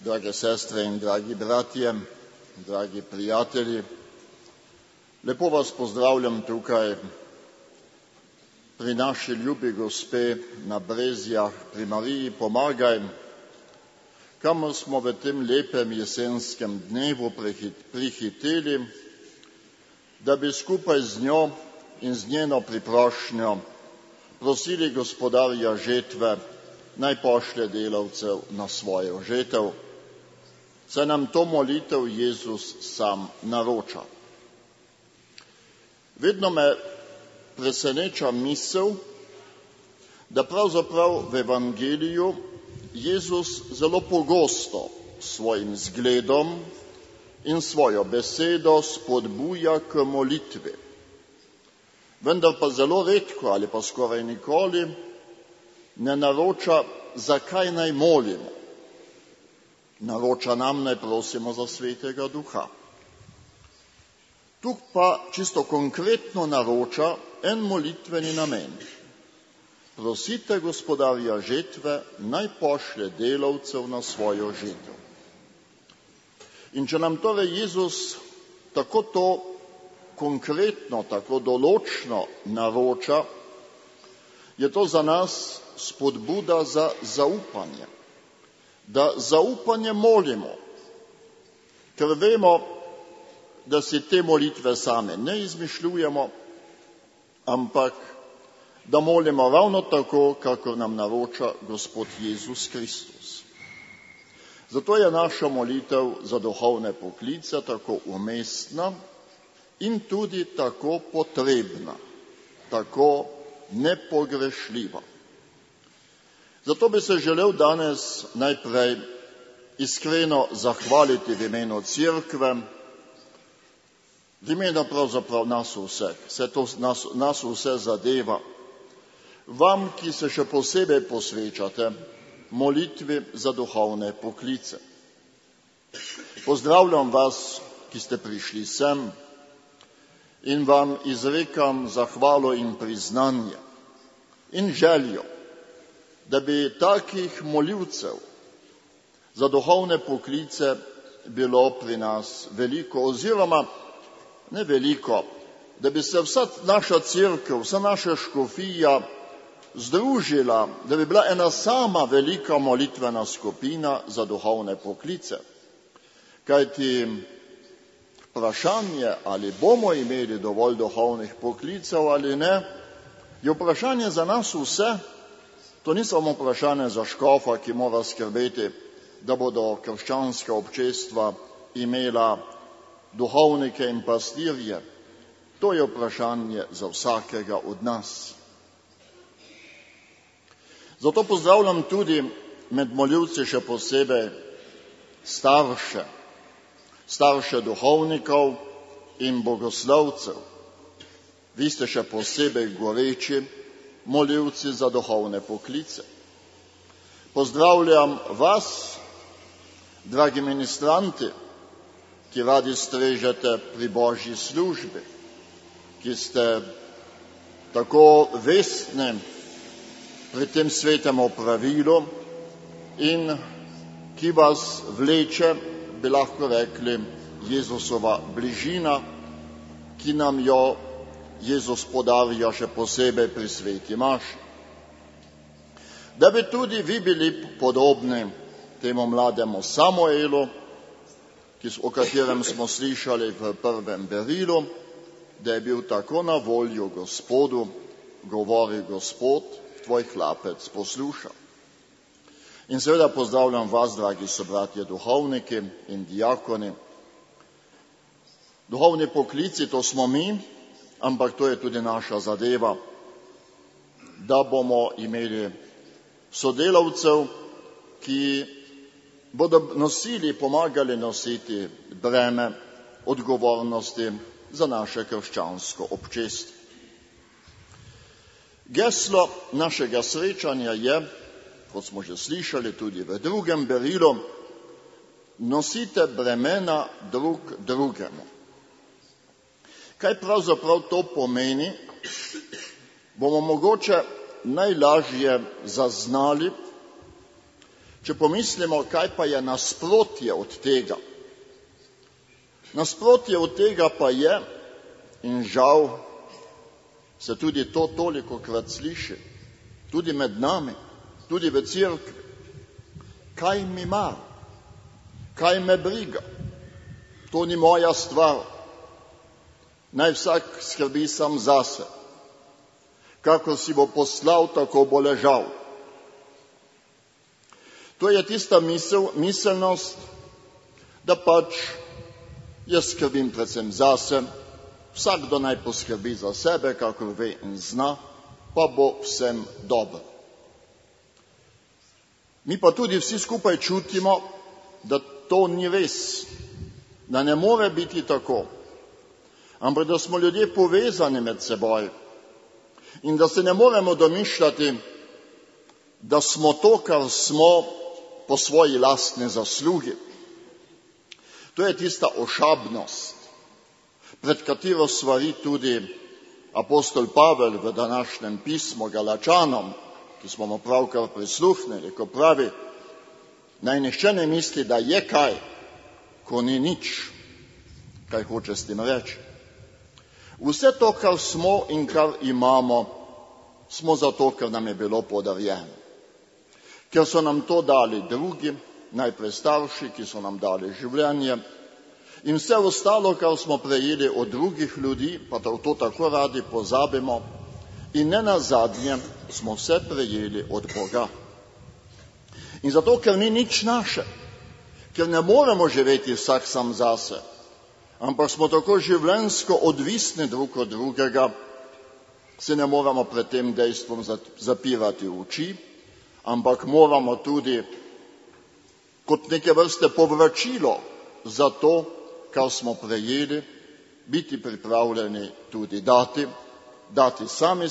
Drage sestre in dragi bratje, dragi prijatelji, lepo vas pozdravljam tukaj pri naši ljubi gospe na Brezjah, pri Mariji Pomagaj, kamor smo v tem lepem jesenskem dnevu prihiteli, da bi skupaj z njo in z njeno priprošnjo prosili gospodarja žetve, naj pošlje delavcev na svojo žetev, saj nam to molitev Jezus sam naroča. Vedno me preseneča misel, da pravzaprav v Evangeliju Jezus zelo pogosto s svojim zgledom in svojo besedo spodbuja k molitvi. Vendar pa zelo redko ali pa skoraj nikoli ne naroča, zakaj naj molimo. Naroča nam, naj prosimo za Svetega Duha. Tu pa čisto konkretno naroča en molitveni namen. Prosite gospodarja žetve, naj pošlje delavcev na svojo žetev. In če nam torej Jezus tako to konkretno, tako določno naroča, je to za nas spodbuda za zaupanje. Da zaupanje molimo, ker vemo, da si te molitve same ne izmišljujemo, ampak da molimo ravno tako, kakor nam naroča Gospod Jezus Kristus. Zato je naša molitev za duhovne poklice tako umestna in tudi tako potrebna, tako nepogrešljiva. Zato bi se želel danes najprej iskreno zahvaliti v imenu Cerkve, v imenu pravzaprav nas vseh, vse to nas vse zadeva, vam, ki se še posebej posvečate molitvi za duhovne poklice. Pozdravljam vas, ki ste prišli sem, in vam izrekam zahvalo in priznanje in željo, da bi takih molivcev za duhovne poklice bilo pri nas veliko, oziroma ne veliko, da bi se vsa naša cerkev, vsa naša škofija združila, da bi bila ena sama velika molitvena skupina za duhovne poklice. Kajti vprašanje, ali bomo imeli dovolj duhovnih poklicev ali ne, je vprašanje za nas vse. To ni samo vprašanje za škofa, ki mora skrbeti, da bodo krščanska občestva imela duhovnike in pastirje. To je vprašanje za vsakega od nas. Zato pozdravljam tudi med molivci še posebej starše duhovnikov in bogoslovcev. Vi ste še posebej goreči molivci za duhovne poklice. Pozdravljam vas, dragi ministranti, ki radi strežete pri Božji službi, ki ste tako vestni pri tem svetem opravilu in ki vas vleče, bi lahko rekli, Jezusova bližina, ki nam jo Jezus podarja še posebej pri sveti maši. Da bi tudi vi bili podobni temu mlademu Samuelu, o katerem smo slišali v prvem berilu, da je bil tako na voljo Gospodu, govori Gospod, tvoj hlapec posluša. In seveda pozdravljam vas, dragi sobratje duhovniki in diakoni. Duhovni poklici, to smo mi, ampak to je tudi naša zadeva, da bomo imeli sodelavcev, ki bodo pomagali nositi breme odgovornosti za naše krščansko občestvo. Geslo našega srečanja je, kot smo že slišali tudi v drugem berilu, nosite bremena drug drugemu. Kaj pravzaprav to pomeni, bomo mogoče najlažje zaznali, Če pomislimo, kaj pa je nasprotje od tega. Nasprotje od tega pa je, in žal se tudi to tolikokrat sliši, tudi med nami, tudi v cerkvi, kaj mi mar, kaj me briga, to ni moja stvar, naj vsak skrbi sam zase, kako si bo poslal, tako bo ležal. To je tista miselnost, da pač jaz skrbim predvsem zase, vsakdo naj poskrbi za sebe, kakor ve in zna, pa bo vsem dobro. Mi pa tudi vsi skupaj čutimo, da to ni res, da ne more biti tako, ampak da smo ljudje povezani med seboj in da se ne moremo domišljati, da smo to, kar smo, po svoji lastni zaslugi. To je tista ošabnost, pred katero svari tudi apostol Pavel v današnjem pismu Galačanom, ki smo mu pravkar prisluhnili, ko pravi, naj nihče ne misli, da je kaj, ko ni nič. Kaj hoče s tem reči? Vse to, kar smo in kar imamo, smo zato, ker nam je bilo podarjeno. Ker so nam to dali drugi, najprej starši, ki so nam dali življenje, in vse ostalo, kar smo prejeli od drugih ljudi, pa to tako radi pozabimo, in ne nazadnje smo vse prejeli od Boga. In zato, ker ni nič naše, ker ne moremo živeti vsak sam zase, ampak smo tako življenjsko odvisni drug od drugega, se ne moramo pred tem dejstvom zapirati oči, ampak moramo tudi kot neke vrste povračilo za to, kar smo prejeli, biti pripravljeni tudi dati sami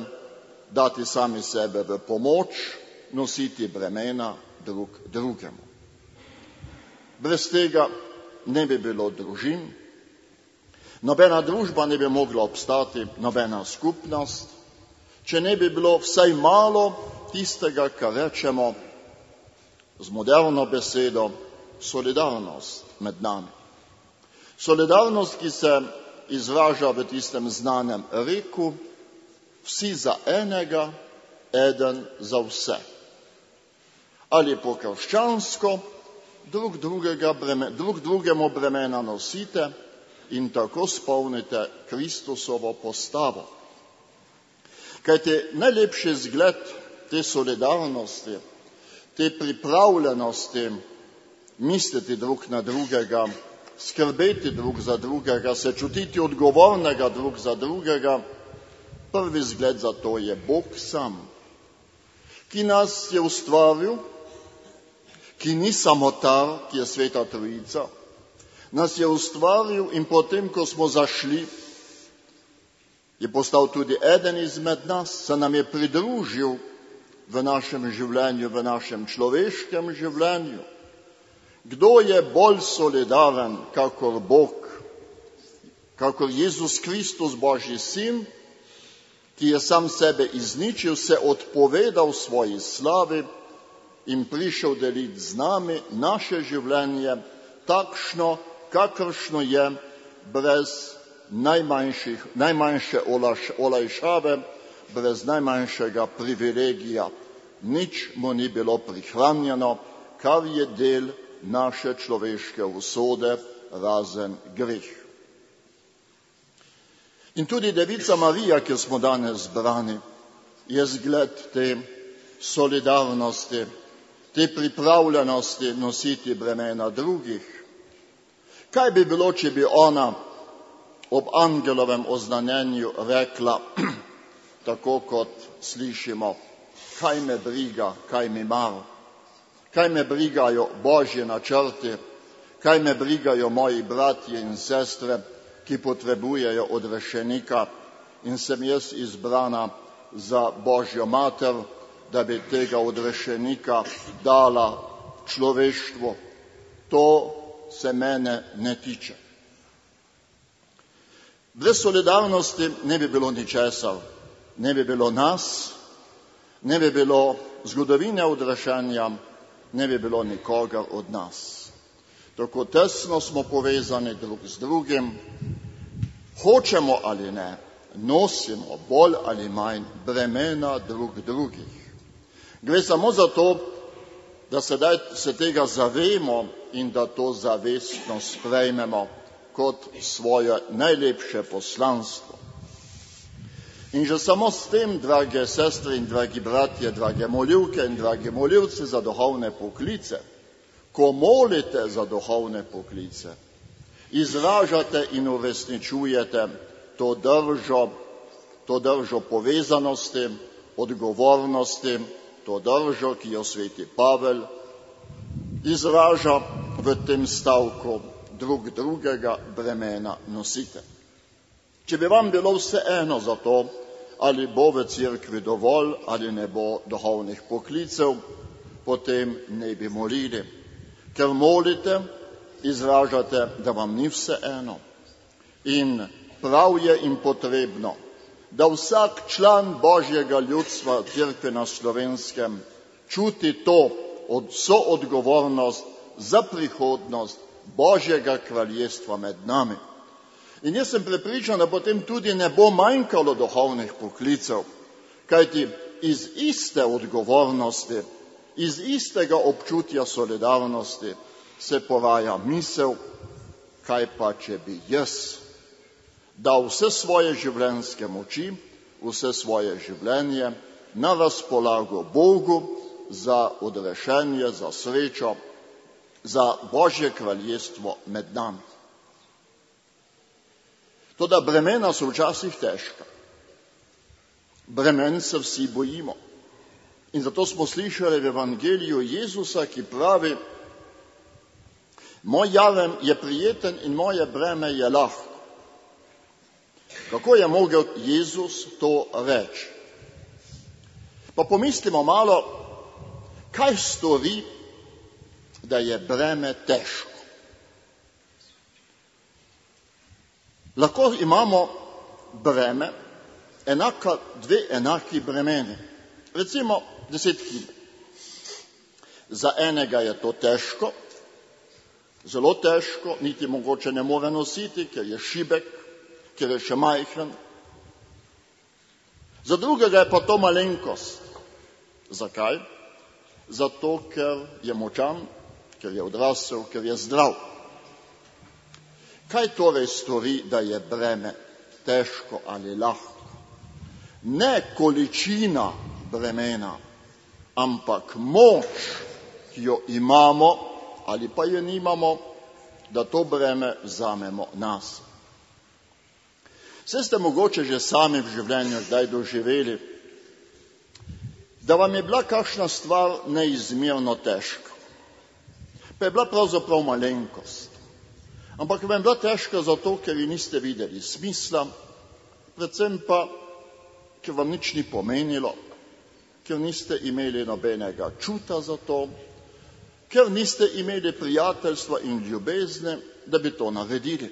sebe v pomoč, nositi bremena drug drugemu. Brez tega ne bi bilo družin, nobena družba ne bi mogla obstati, nobena skupnost, če ne bi bilo vsaj malo tistega, kar rečemo z moderno besedo solidarnost med nami. Solidarnost, ki se izraža v tistem znanem reku, vsi za enega, eden za vse. Ali po krščansko, drug drugemu bremena nosite in tako spolnite Kristusovo postavo. Kajti najlepši zgled te solidarnosti, te pripravljenosti misliti drug na drugega, skrbeti drug za drugega, se čutiti odgovornega drug za drugega, prvi zgled za to je Bog sam, ki nas je ustvaril, ki ni samotar, ki je Sveta Trojica, nas je ustvaril in potem, ko smo zašli, je postal tudi eden izmed nas, se nam je pridružil v našem življenju, v našem človeškem življenju. Kdo je bolj solidaren, kakor Bog, kakor Jezus Kristus, Božji sin, ki je sam sebe izničil, se odpovedal svoji slavi in prišel deliti z nami naše življenje takšno, kakršno je, brez najmanjše olajšave, brez najmanjšega privilegija. Nič mu ni bilo prihranjeno, kar je del naše človeške usode, razen greh. In tudi Devica Marija, ki smo danes zbrani, je zgled te solidarnosti, te pripravljenosti nositi bremena drugih. Kaj bi bilo, če bi ona ob angelovem oznanjenju rekla, tako kot slišimo, kaj me briga, kaj mi mar, kaj me brigajo Božje načrti, kaj me brigajo moji bratje in sestre, ki potrebujejo odrešenika in sem jaz izbrana za Božjo mater, da bi tega odrešenika dala človeštvu. To se mene ne tiče. Brez solidarnosti ne bi bilo ničesar, ne bi bilo nas, ne bi bilo zgodovine odrešenja, ne bi bilo nikogar od nas. Tako tesno smo povezani drug z drugim, hočemo ali ne, nosimo bolj ali manj bremena drug drugih. Gre samo za to, da se tega zavemo in da to zavestno sprejmemo kot svoje najlepše poslanstvo. In že samo s tem, drage sestre in dragi bratje, drage molivke in dragi molivci za duhovne poklice, ko molite za duhovne poklice, izražate in uresničujete to držo povezanosti, odgovornosti, to držo, ki jo sveti Pavel izraža v tem stavku, drug drugega bremena nosite. Če bi vam bilo vseeno za to, ali bo v cerkvi dovolj ali ne bo duhovnih poklicev, potem ne bi molili. Ker molite, izražate, da vam ni vseeno. In prav je in potrebno, da vsak član Božjega ljudstva cerkve na Slovenskem čuti to soodgovornost za prihodnost Božjega kraljestva med nami. In jaz sem prepričan, da potem tudi ne bo manjkalo duhovnih poklicev, kajti iz iste odgovornosti, iz istega občutja solidarnosti se poraja misel, kaj pa če bi jaz dal vse svoje življenjske moči, vse svoje življenje na razpolago Bogu za odrešenje, za srečo, za Božje kraljestvo med nami. Toda bremena so včasih težka. Bremen se vsi bojimo. In zato smo slišali v Evangeliju Jezusa, ki pravi: moj javen je prijeten in moje breme je lahko. Kako je mogel Jezus to reči? Pa pomislimo malo, kaj stori, da je breme težko. Lahko imamo breme, dve enaki bremeni. Recimo 10 kg. Za enega je to težko, zelo težko, niti mogoče ne more nositi, ker je šibek, ker je še majhen. Za drugega je pa to malenkost. Zakaj? Zato, ker je močan, ker je odrasel, ker je zdrav. Kaj torej stori, da je breme težko ali lahko? Ne količina bremena, ampak moč, ki jo imamo ali pa je nimamo, da to breme vzamemo nas. Saj ste mogoče že sami v življenju kdaj doživeli, da vam je bila kakšna stvar neizmerno težka. Pa je bila pravzaprav malenkost. Ampak vam je bila težka zato, ker ji niste videli smisla, predvsem pa, ker vam nič ni pomenilo, ker niste imeli nobenega čuta za to, ker niste imeli prijateljstva in ljubezni, da bi to naredili.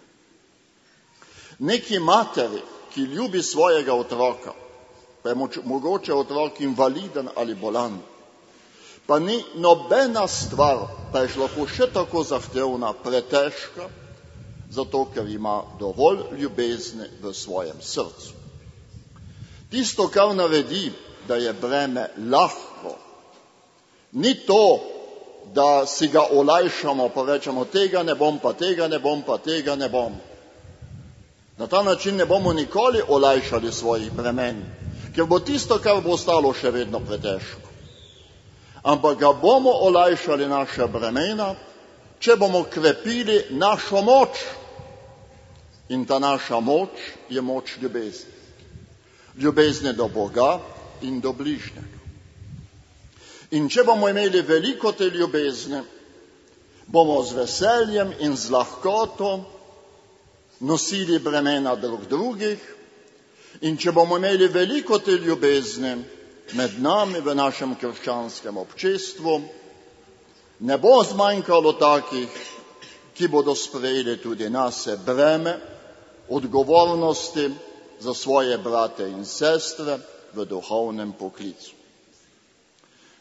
Neki materi, ki ljubi svojega otroka, pa je mogoče otrok invaliden ali bolan, pa ni nobena stvar, pa je lahko še tako zahtevna, pretežka, zato ker ima dovolj ljubezni v svojem srcu. Tisto, kar naredi, da je breme lahko, ni to, da si ga olajšamo, pa rečemo, tega ne bom, pa tega ne bom, pa tega ne bom. Na ta način ne bomo nikoli olajšali svojih bremen, ker bo tisto, kar bo ostalo, še vedno pretežko. Ampak ga bomo olajšali naša bremena, če bomo krepili našo moč. In ta naša moč je moč ljubezni. Ljubezni do Boga in do bližnjega. In če bomo imeli veliko te ljubezni, bomo z veseljem in z lahkoto nosili bremena drugih. In če bomo imeli veliko te ljubezni med nami v našem krščanskem občestvu, ne bo zmanjkalo takih, ki bodo sprejeli tudi nase breme odgovornosti za svoje brate in sestre v duhovnem poklicu.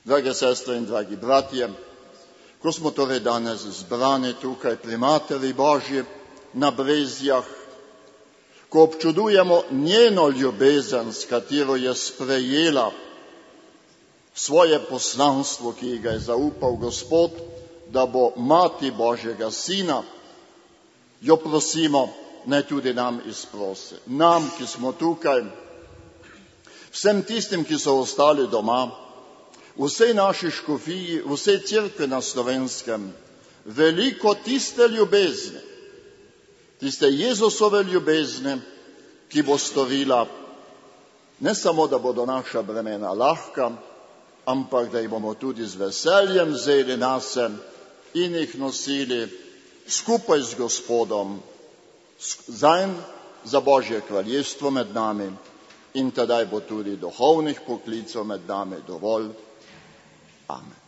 Drage sestre in dragi bratje, ko smo torej danes zbrani tukaj pri Materi Božji na Brezjah, ko občudujemo njeno ljubezen, s katero je sprejela svoje poslanstvo, ki ga je zaupal Gospod, da bo mati Božjega Sina, jo prosimo, naj tudi nam izprosi. Nam, ki smo tukaj, vsem tistim, ki so ostali doma, vsej naši škofiji, vsej cerkvi na Slovenskem, veliko tiste ljubezni, tiste Jezusove ljubezni, ki bo storila ne samo, da bodo naša bremena lahka, ampak da jih bomo tudi z veseljem vzeli nase in jih nosili skupaj z Gospodom zanj za Božje kraljestvo med nami, in tedaj bo tudi duhovnih poklicev med nami dovolj. Amen.